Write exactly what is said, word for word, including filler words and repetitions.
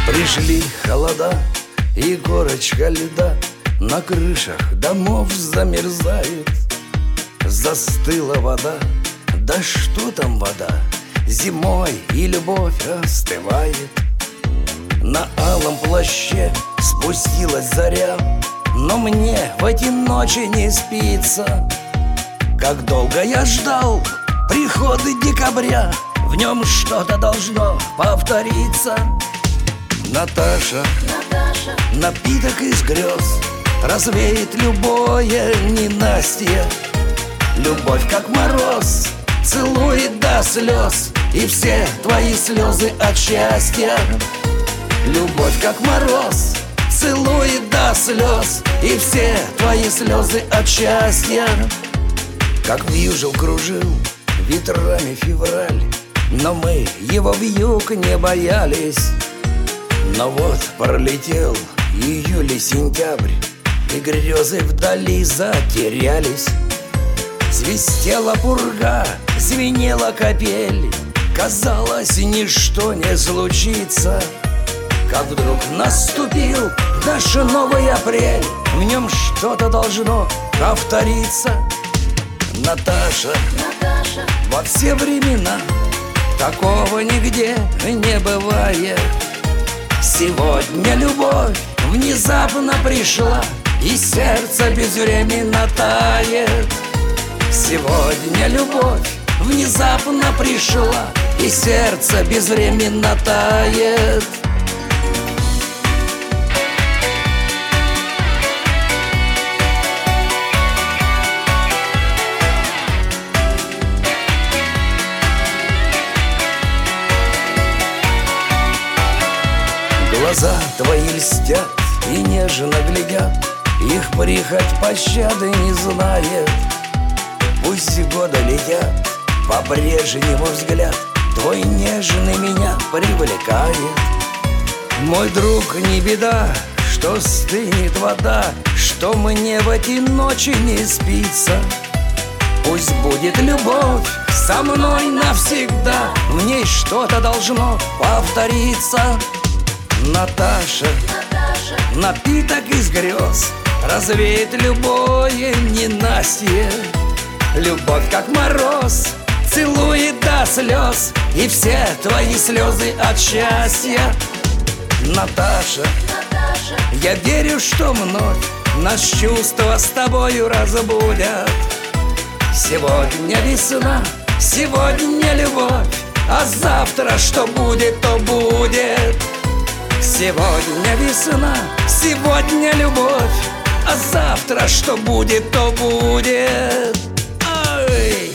Пришли холода и корочка льда на крышах домов замерзает. Застыла вода, да что там вода, зимой и любовь остывает. На алом плаще спустилась заря, но мне в эти ночи не спится. Как долго я ждал прихода декабря, в нем что-то должно повториться. Наташа, Наташа, напиток из грез развеет любое ненастье. Любовь, как мороз, целует до слез, и все твои слезы от счастья. Любовь, как мороз, целует до слез, и все твои слезы от счастья. Как вьюжил, кружил ветрами февраль, но мы его вьюг не боялись. Но вот пролетел июль и сентябрь, и грезы вдали затерялись. Свистела пурга, звенела капель, казалось, ничто не случится. Как вдруг наступил наш новый апрель, в нем что-то должно повториться. Наташа, Наташа, во все времена такого нигде не бывает. Сегодня любовь внезапно пришла, и сердце безвременно тает. Сегодня любовь внезапно пришла, и сердце безвременно тает. Глаза твои льстят и нежно глядят, их прихоть пощады не знает. Пусть годы летят, по-прежнему взгляд твой нежный меня привлекает. Мой друг, не беда, что стынет вода, что мне в эти ночи не спится. Пусть будет любовь со мной навсегда, в ней что-то должно повториться. Наташа, Наташа, напиток из грез развеет любое ненастье. Любовь, как мороз, целует до слез, и все твои слезы от счастья. Наташа, Наташа, я верю, что вновь нас чувства с тобою разбудят. Сегодня весна, сегодня любовь, а завтра что будет, то будет. Сегодня весна, сегодня любовь, а завтра что будет, то будет. Ай!